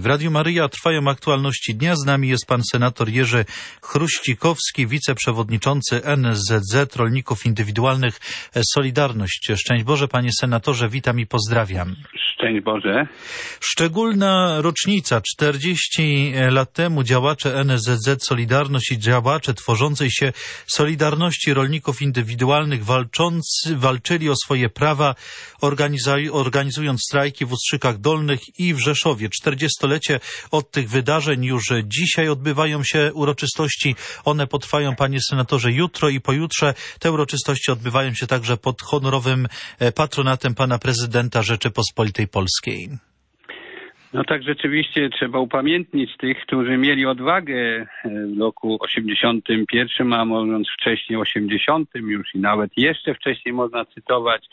W Radiu Maryja trwają aktualności dnia. Z nami jest pan senator Jerzy Chruścikowski, wiceprzewodniczący NSZZ Rolników Indywidualnych Solidarność. Szczęść Boże, panie senatorze, witam i pozdrawiam. Szczęść Boże. Szczególna rocznica. 40 lat temu działacze NSZZ Solidarność i działacze tworzącej się Solidarności Rolników Indywidualnych walczyli o swoje prawa, organizując strajki w Ustrzykach Dolnych i w Rzeszowie. 40-lecie od tych wydarzeń. Już dzisiaj odbywają się uroczystości. One potrwają, panie senatorze, jutro i pojutrze. Te uroczystości odbywają się także pod honorowym patronatem pana prezydenta Rzeczypospolitej Polskiej. No tak, rzeczywiście trzeba upamiętnić tych, którzy mieli odwagę w roku 81, a mówiąc wcześniej 80 już i nawet jeszcze wcześniej można cytować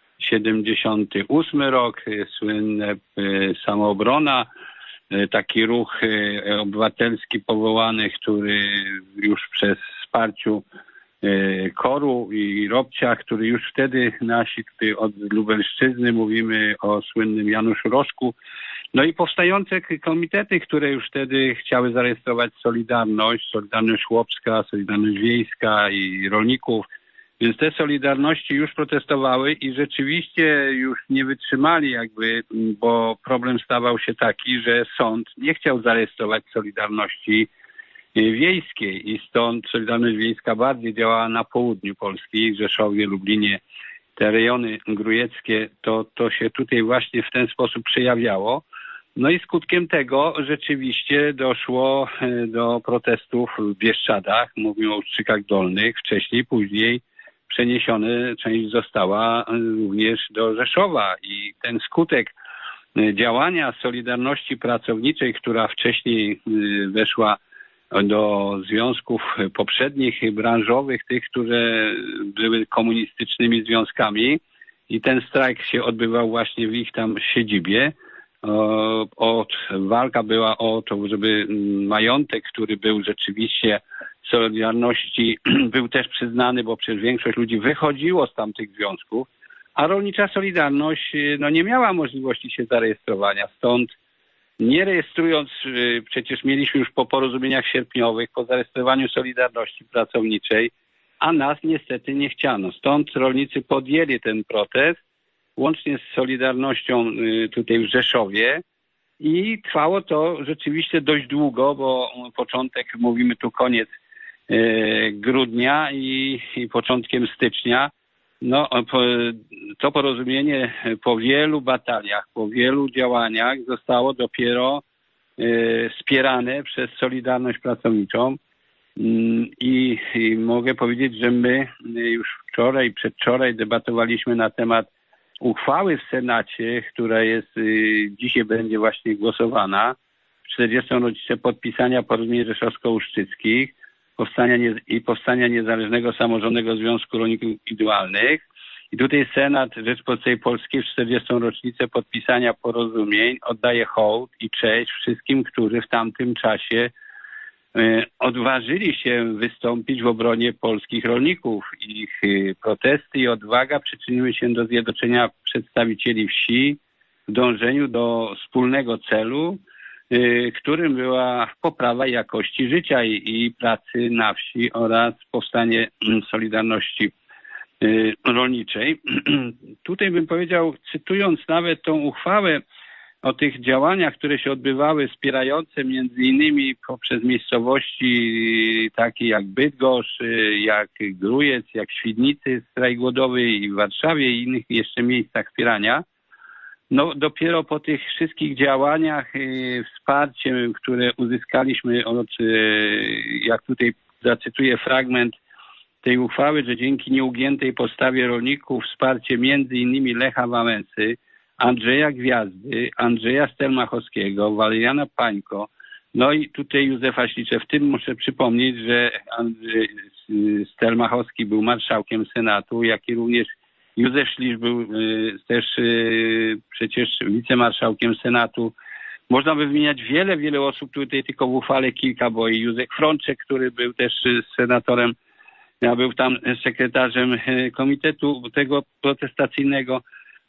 78 rok, słynne Samoobrona, taki ruch obywatelski powołany, który już przez wsparciu KOR-u i Robcia, który już wtedy nasi tutaj od Lubelszczyzny, mówimy o słynnym Januszu Rożku, no i powstające komitety, które już wtedy chciały zarejestrować Solidarność Chłopska, Solidarność Wiejska i rolników, więc te Solidarności już protestowały i rzeczywiście już nie wytrzymali jakby, bo problem stawał się taki, że sąd nie chciał zarejestrować Solidarności Wiejskiej i stąd Solidarność Wiejska bardziej działała na południu Polski, w Rzeszowie, Lublinie. Te rejony grujeckie, to się tutaj właśnie w ten sposób przejawiało. No i skutkiem tego rzeczywiście doszło do protestów w Bieszczadach, mówimy o Ustrzykach Dolnych, wcześniej, później przeniesione, część została również do Rzeszowa i ten skutek działania Solidarności Pracowniczej, która wcześniej weszła do związków poprzednich, branżowych, tych, które były komunistycznymi związkami i ten strajk się odbywał właśnie w ich tam siedzibie. Walka była o to, żeby majątek, który był rzeczywiście Solidarności, był też przyznany, bo przecież większość ludzi wychodziło z tamtych związków, a Rolnicza Solidarność nie miała możliwości się zarejestrowania. Stąd nie rejestrując, przecież mieliśmy już po porozumieniach sierpniowych, po zarejestrowaniu Solidarności Pracowniczej, a nas niestety nie chciano. Stąd rolnicy podjęli ten protest, łącznie z Solidarnością tutaj w Rzeszowie i trwało to rzeczywiście dość długo, bo początek, mówimy tu koniec grudnia i początkiem stycznia. No, to porozumienie po wielu bataliach, po wielu działaniach zostało dopiero wspierane przez Solidarność Pracowniczą i mogę powiedzieć, że my już wczoraj, przedwczoraj debatowaliśmy na temat uchwały w Senacie, która jest dzisiaj będzie właśnie głosowana w 40. rocznicę podpisania porozumień rzeszowsko-ustrzyckich powstania Niezależnego Samorządnego Związku Rolników Indywidualnych. I tutaj Senat Rzeczypospolitej Polskiej w 40. rocznicę podpisania porozumień oddaje hołd i cześć wszystkim, którzy w tamtym czasie odważyli się wystąpić w obronie polskich rolników. Ich protesty i odwaga przyczyniły się do zjednoczenia przedstawicieli wsi w dążeniu do wspólnego celu, którym była poprawa jakości życia i pracy na wsi oraz powstanie Solidarności Rolniczej. Tutaj bym powiedział, cytując nawet tą uchwałę o tych działaniach, które się odbywały, wspierające między innymi poprzez miejscowości takie jak Bydgoszcz, jak Grójec, jak Świdnicy, strajk głodowy i w Warszawie i innych jeszcze miejscach wspierania. No dopiero po tych wszystkich działaniach, wsparciem, które uzyskaliśmy od, jak tutaj zacytuję fragment tej uchwały, że dzięki nieugiętej postawie rolników wsparcie między innymi Lecha Wałęsy, Andrzeja Gwiazdy, Andrzeja Stelmachowskiego, Waleriana Pańko, no i tutaj Józefa Ślicza. W tym muszę przypomnieć, że Andrzej Stelmachowski był marszałkiem Senatu, jak i również Józef Ślicz był też przecież wicemarszałkiem Senatu. Można by wymieniać wiele osób, tutaj tylko w uchwale kilka, bo i Józef Frączek, który był też senatorem, ja był tam sekretarzem komitetu tego protestacyjnego.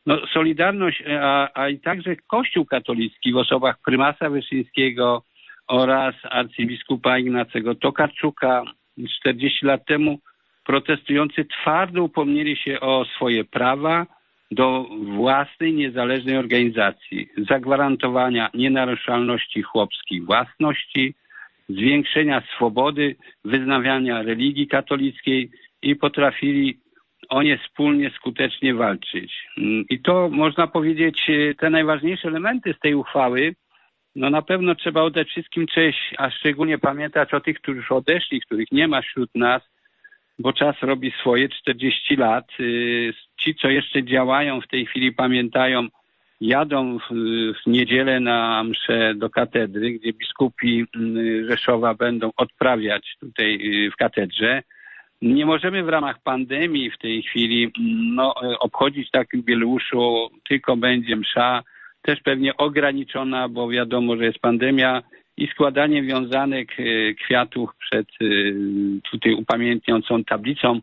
No, Solidarność, a i także Kościół katolicki w osobach prymasa Wyszyńskiego oraz arcybiskupa Ignacego Tokarczuka 40 lat temu protestujący twardo upomnieli się o swoje prawa do własnej, niezależnej organizacji, zagwarantowania nienaruszalności chłopskiej własności, zwiększenia swobody wyznawiania religii katolickiej i potrafili o nie wspólnie skutecznie walczyć. I to można powiedzieć te najważniejsze elementy z tej uchwały. No na pewno trzeba oddać wszystkim cześć, a szczególnie pamiętać o tych, którzy już odeszli, których nie ma wśród nas, bo czas robi swoje 40 lat. Ci, co jeszcze działają w tej chwili, pamiętają, jadą w niedzielę na mszę do katedry, gdzie biskupi Rzeszowa będą odprawiać tutaj w katedrze. Nie możemy w ramach pandemii w tej chwili obchodzić tak jubileuszu, tylko będzie msza, też pewnie ograniczona, bo wiadomo, że jest pandemia i składanie wiązanek kwiatów przed tutaj upamiętniającą tablicą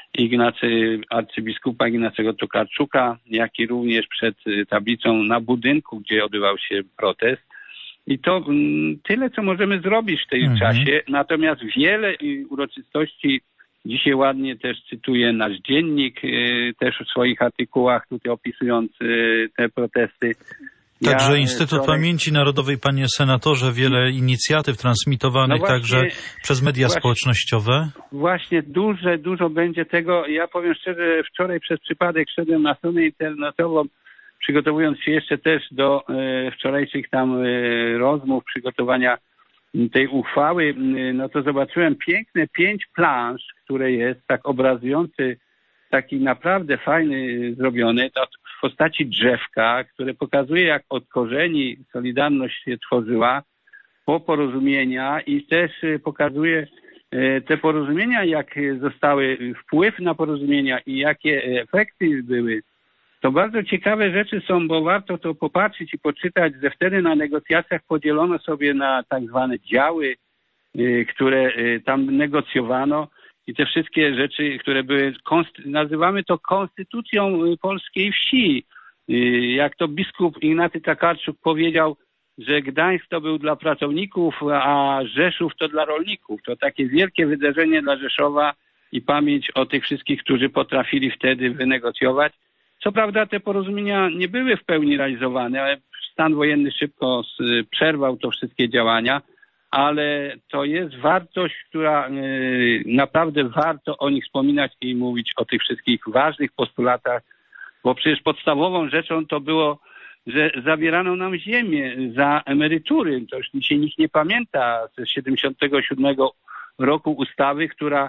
arcybiskupa Ignacego Tokarczuka, jak i również przed tablicą na budynku, gdzie odbywał się protest. I to tyle, co możemy zrobić w tym czasie. Natomiast wiele uroczystości, dzisiaj ładnie też cytuję nasz dziennik, też w swoich artykułach tutaj opisując te protesty. Także Instytut Pamięci Narodowej, panie senatorze, wiele inicjatyw transmitowanych także przez media społecznościowe. Właśnie dużo będzie tego. Ja powiem szczerze, wczoraj przez przypadek szedłem na stronę internetową, przygotowując się jeszcze też do wczorajszych tam rozmów, przygotowania tej uchwały, no to zobaczyłem piękne 5 plansz, które jest tak obrazujący, taki naprawdę fajny zrobiony, to w postaci drzewka, które pokazuje, jak od korzeni Solidarność się tworzyła, po porozumienia i też pokazuje te porozumienia, jak zostały, wpływ na porozumienia i jakie efekty były. To bardzo ciekawe rzeczy są, bo warto to popatrzeć i poczytać, że wtedy na negocjacjach podzielono sobie na tak zwane działy, które tam negocjowano i te wszystkie rzeczy, które były, nazywamy to konstytucją polskiej wsi. Jak to biskup Ignacy Tokarczuk powiedział, że Gdańsk to był dla pracowników, a Rzeszów to dla rolników. To takie wielkie wydarzenie dla Rzeszowa i pamięć o tych wszystkich, którzy potrafili wtedy wynegocjować. Co prawda te porozumienia nie były w pełni realizowane, ale stan wojenny szybko przerwał to wszystkie działania, ale to jest wartość, która naprawdę warto o nich wspominać i mówić o tych wszystkich ważnych postulatach, bo przecież podstawową rzeczą to było, że zabierano nam ziemię za emerytury. To już dzisiaj nikt nie pamięta z 77 roku ustawy, która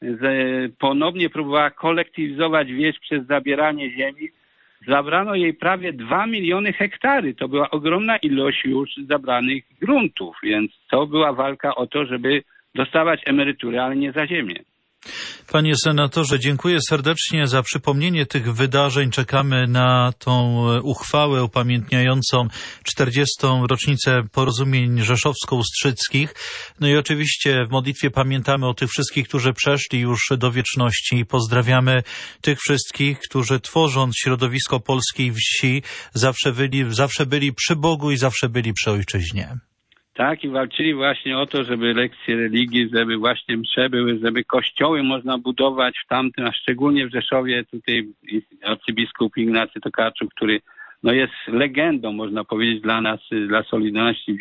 ponownie próbowała kolektywizować wieś przez zabieranie ziemi. Zabrano jej prawie 2 miliony hektary. To była ogromna ilość już zabranych gruntów, więc to była walka o to, żeby dostawać emerytury, ale nie za ziemię. Panie senatorze, dziękuję serdecznie za przypomnienie tych wydarzeń. Czekamy na tą uchwałę upamiętniającą 40. rocznicę porozumień rzeszowsko-ustrzyckich. No i oczywiście w modlitwie pamiętamy o tych wszystkich, którzy przeszli już do wieczności i pozdrawiamy tych wszystkich, którzy tworząc środowisko polskiej wsi zawsze byli przy Bogu i zawsze byli przy Ojczyźnie. Tak, i walczyli właśnie o to, żeby lekcje religii, żeby właśnie msze były, żeby kościoły można budować w tamtym, a szczególnie w Rzeszowie, tutaj arcybiskup Ignacy Tokarczuk, który no jest legendą, można powiedzieć, dla nas, dla Solidarności,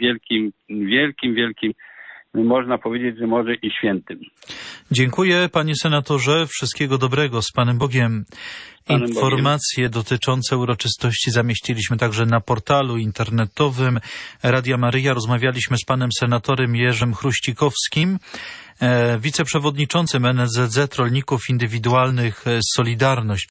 wielkim, można powiedzieć, że może i świętym. Dziękuję, panie senatorze. Wszystkiego dobrego. Z Panem Bogiem. Informacje dotyczące uroczystości zamieściliśmy także na portalu internetowym Radia Maryja. Rozmawialiśmy z panem senatorem Jerzym Chruścikowskim, wiceprzewodniczącym NSZZ Rolników Indywidualnych Solidarność.